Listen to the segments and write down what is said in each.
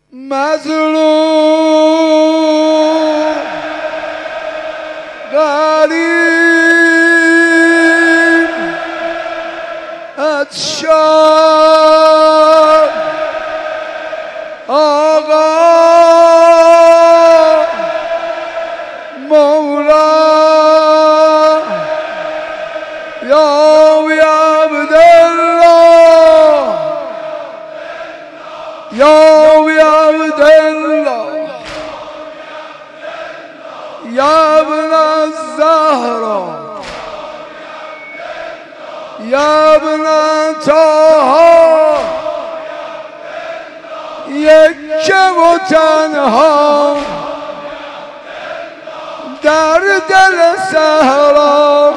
مظلوم غریب عطشان آقا مولا یا عبدالله یا عبدالله یا ابن الزهرا یا ابن طه یک و تنها در دل صحرا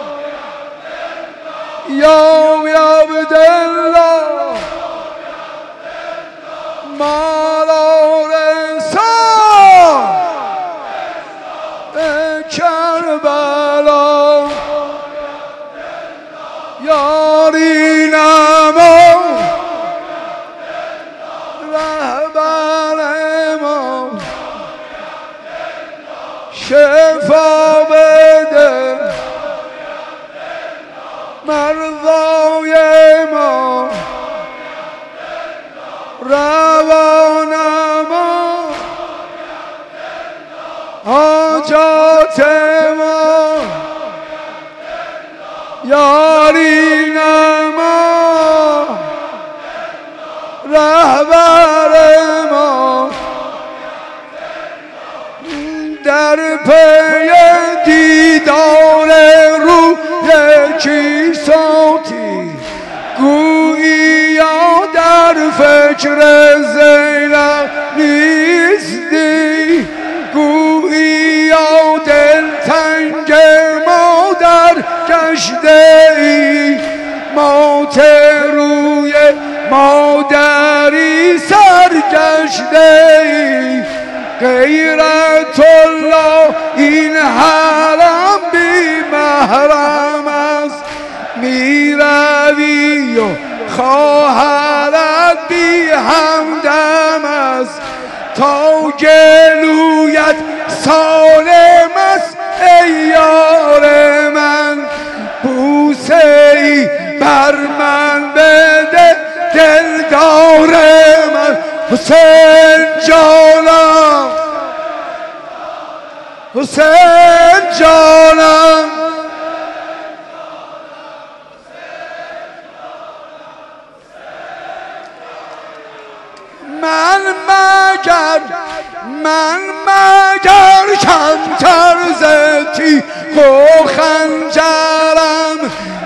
یا عبدالله مالا رسان کربلا یاری نما رهبر ما شفا بده مرضای ما روان ما حاجات ما یاری نما رهبر ما در پی دیدار روی کیساتی گویی یا در فکر زینب نیستی گویی یا دلتنگ مادر گشته ای موت روی مادری سرگشته ای غیرت الله این حرم بی محرم است میروی و خواهرت بی همدم است تا گلویت سالم است ای یار من بوسه ای بر من بده دلدار من حسین جانم حسین جانم من مگر کمتر زتی و خنجرم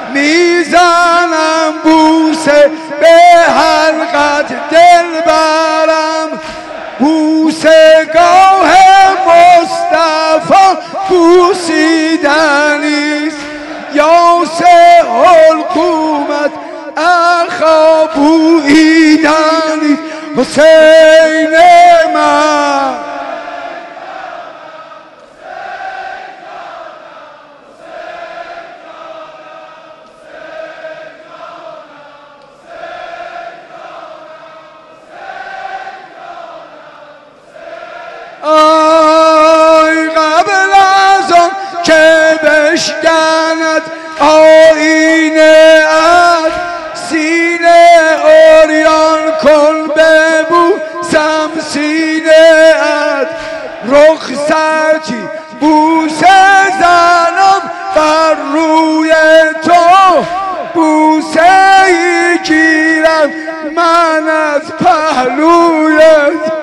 میزنم بوسه به حلقت دل برم بوسه گاه مصطفی بوسیدنیست یاسه حلقومت اخا بویدنیست حسین من آی قبل از آن که بشکند آینه ات سینه عریان کن ببوسم سینه ات رخصتی بوسه زنم بر روی تو بوسه ای گیرم من از پهلویت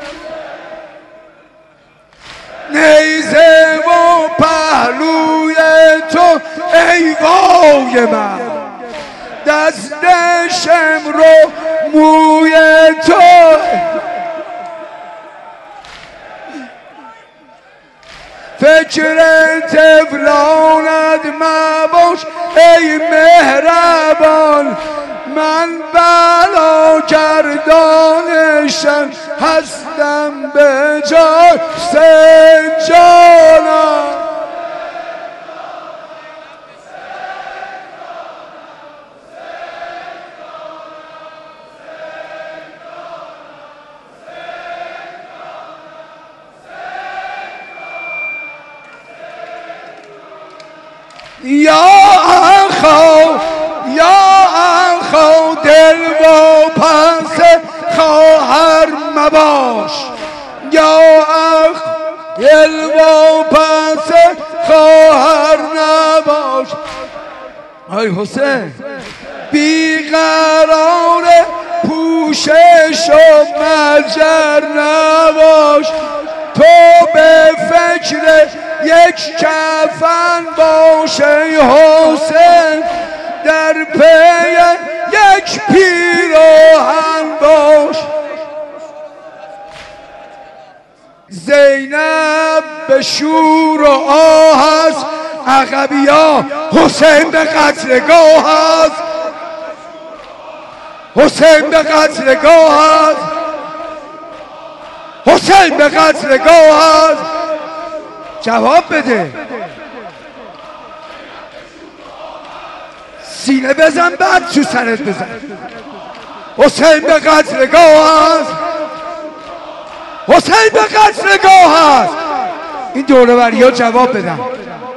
نیزه و پهلوی تو ای وای من دست شمر و موی تو فکر طفلانت مباش ای مهربان من بلا گردانشم هستم به جای حسین جانم یا اخو دل و پس خواهر مباش، یا اخ دل و پس خواهر نباش. ای حسین بیقرار پوشش و مجر نباش، تو به فکر یک کفن باش ای حسین، در پی یک پیراهن باش. زینب به شور و آه است، عقبیا حسین به قتلگاه است، حسین به قتلگاه است، حسین به قتلگاه است. جواب بده، سینه بزن بعد تو سرت بزن. حسین به قتلگاه است، حسین به قتلگاه است. این دوره بری ها جواب بدن.